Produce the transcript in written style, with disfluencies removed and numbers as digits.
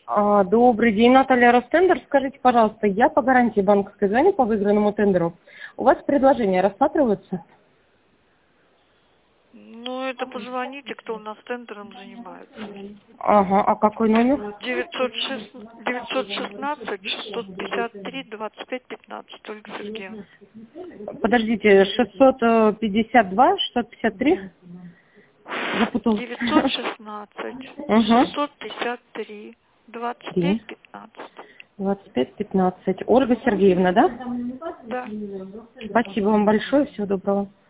Добрый день, Наталья Ростендер. Скажите, пожалуйста, я по гарантии банковской звоню по выигранному тендеру. У вас предложения рассматриваются? Ну, это позвоните, кто у нас тендером занимается. Ага, а какой номер? 916-653-25-15, Ольга Сергеевна. Подождите, 652, 653? Запуталась. 916-653-25-15. 25-15. Ольга Сергеевна, да? Да. Спасибо вам большое, всего доброго.